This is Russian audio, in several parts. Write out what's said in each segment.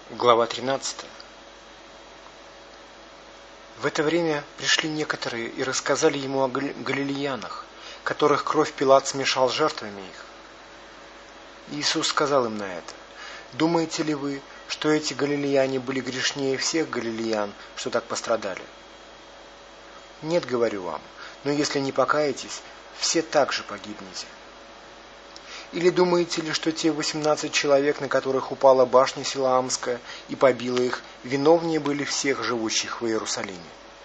Глава 13. В это время пришли некоторые и рассказали ему о галилеянах, которых кровь Пилат смешал с жертвами их. Иисус сказал им на это: «Думаете ли вы, что эти галилеяне были грешнее всех галилеян, что так пострадали? Нет, говорю вам, но если не покаетесь, все так же погибнете. Или думаете ли, что те 18 человек, на которых упала башня Силаамская и побила их, виновнее были всех живущих в Иерусалиме?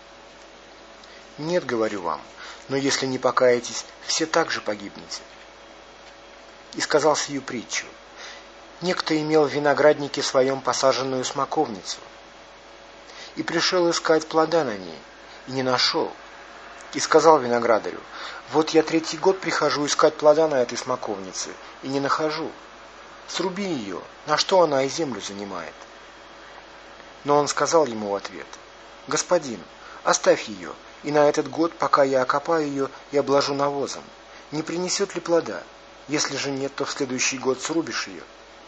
Нет, говорю вам, но если не покаетесь, все так же погибнете». И сказал сию притчу: некто имел в винограднике своем посаженную смоковницу, и пришел искать плода на ней, и не нашел. И сказал виноградарю: вот я 3-й год прихожу искать плода на этой смоковнице, и не нахожу. Сруби ее, на что она и землю занимает. Но он сказал ему в ответ: господин, оставь ее, и на этот год, пока я окопаю ее и обложу навозом, не принесет ли плода? Если же нет, то в следующий год срубишь ее.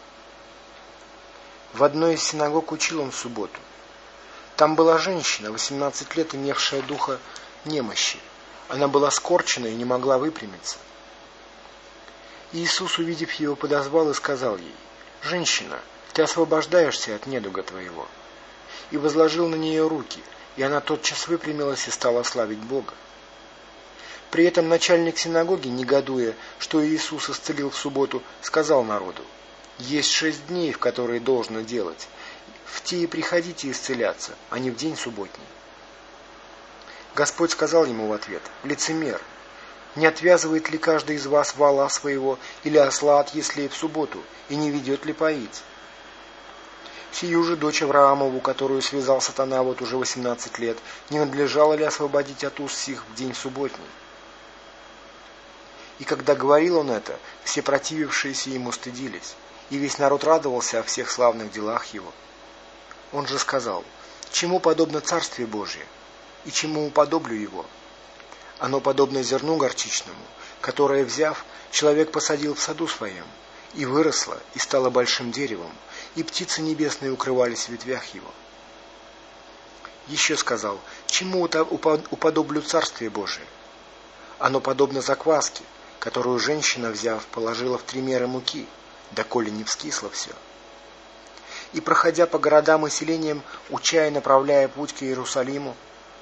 В одной из синагог учил он в субботу. Там была женщина, 18 лет, имевшая духа немощи. Она была скорчена и не могла выпрямиться. Иисус, увидев ее, подозвал и сказал ей: «Женщина, ты освобождаешься от недуга твоего». И возложил на нее руки, и она тотчас выпрямилась и стала славить Бога. При этом начальник синагоги, негодуя, что Иисус исцелил в субботу, сказал народу: «Есть 6 дней, в которые должно делать. В те и приходите исцеляться, а не в день субботний». Господь сказал ему в ответ: «Лицемер, не отвязывает ли каждый из вас вала своего или осла от яслей в субботу, и не ведет ли поить? Сию же дочь Авраамову, которую связал сатана вот уже 18 лет, не надлежало ли освободить от уз сих в день субботний?» И когда говорил он это, все противившиеся ему стыдились, и весь народ радовался о всех славных делах его. Он же сказал: «Чему подобно Царствие Божие, и чему уподоблю его? Оно подобно зерну горчичному, которое, взяв, человек посадил в саду своем, и выросло, и стало большим деревом, и птицы небесные укрывались в ветвях его». Еще сказал: «Чему уподоблю Царствие Божие? Оно подобно закваске, которую женщина, взяв, положила в 3 меры муки, доколе не вскисло все. И, проходя по городам и селениям, уча и направляя путь к Иерусалиму,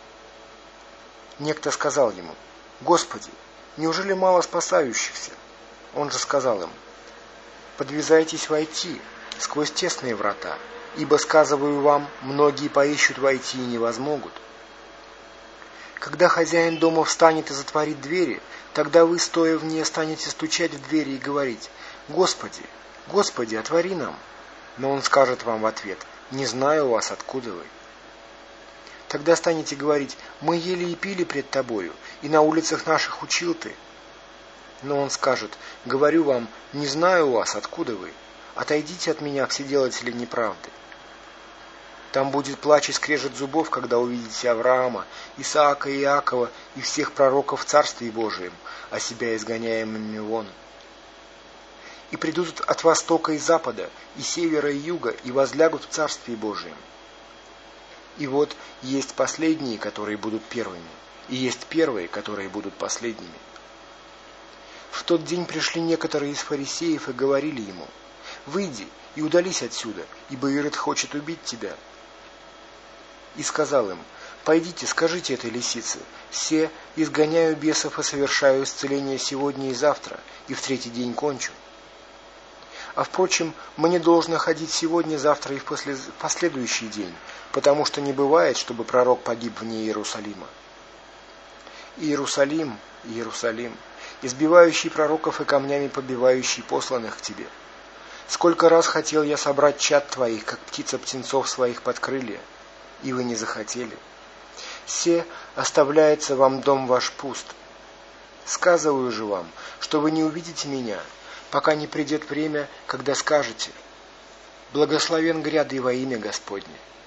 некто сказал ему: «Господи, неужели мало спасающихся?» Он же сказал им: «Подвязайтесь войти сквозь тесные врата, ибо, сказываю вам, многие поищут войти и не возмогут. Когда хозяин дома встанет и затворит двери, тогда вы, стоя вне, станете стучать в двери и говорить: Господи, Господи, отвори нам. Но он скажет вам в ответ: не знаю вас, откуда вы. Тогда станете говорить: мы ели и пили пред тобою, и на улицах наших учил ты. Но он скажет: говорю вам, не знаю вас, откуда вы. Отойдите от меня, вседелатели неправды. Там будет плач и скрежет зубов, когда увидите Авраама, Исаака и Иакова и всех пророков в Царстве Божием, а себя изгоняемыми вон. И придут от востока и запада, и севера и юга, и возлягут в Царстве Божием. И вот есть последние, которые будут первыми, и есть первые, которые будут последними». В тот день пришли некоторые из фарисеев и говорили ему: «Выйди и удались отсюда, ибо Ирод хочет убить тебя». И сказал им: «Пойдите, скажите этой лисице: се изгоняю бесов и совершаю исцеление сегодня и завтра, и в 3-й день кончу. А впрочем, мне должно ходить сегодня, завтра и в последующий день, потому что не бывает, чтобы пророк погиб вне Иерусалима. Иерусалим, Иерусалим, избивающий пророков и камнями побивающий посланных к тебе. Сколько раз хотел я собрать чад твоих, как птица птенцов своих под крылья, и вы не захотели. Се оставляется вам дом ваш пуст. Сказываю же вам, что вы не увидите меня, пока не придет время, когда скажете: благословен грядый во имя Господне.